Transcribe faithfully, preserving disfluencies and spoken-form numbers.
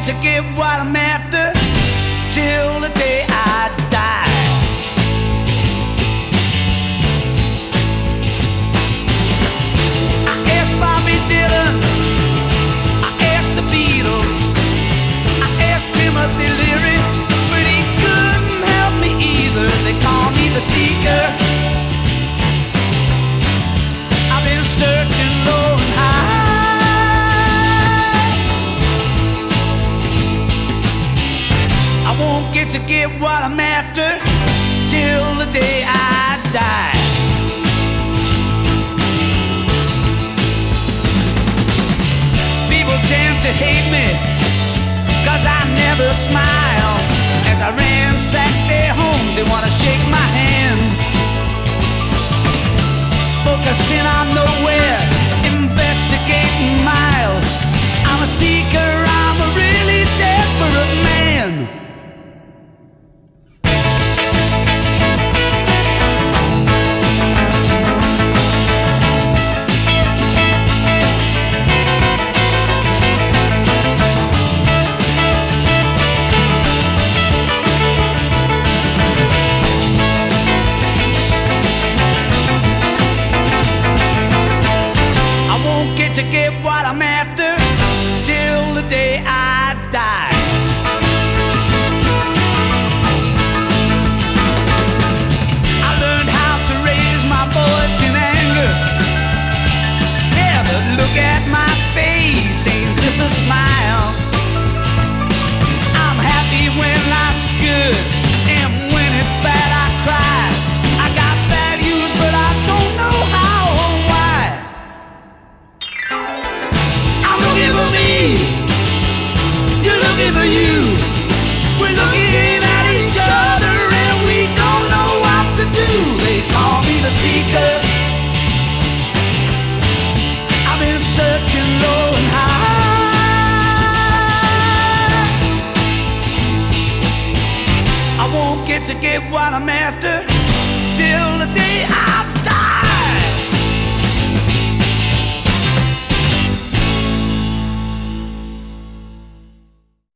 to get what I'm after till the day I die. I asked Bobby Dylan, I asked the Beatles, I asked Timothy Leary, but he couldn't help me either. They call me the seeker. I've been searching low and high. I won't get to get what I'm after till the day I die. People tend to hate me 'cause I never smile. As I ransack their homes, they wanna shake my hand. Focusing on nowhere, investigating miles. I'm a seeker, I'm a really desperate man. To get what I'm after till the day I die. I learned how to raise my voice in anger. Never look at my face, ain't this a smile? I'm happy when life's good, and when it's bad I cry. I got values but I don't know how or why. For me, you're looking for you. We're looking at each other and we don't know what to do. They call me the seeker. I've been searching low and high. I won't get to get what I'm after till the day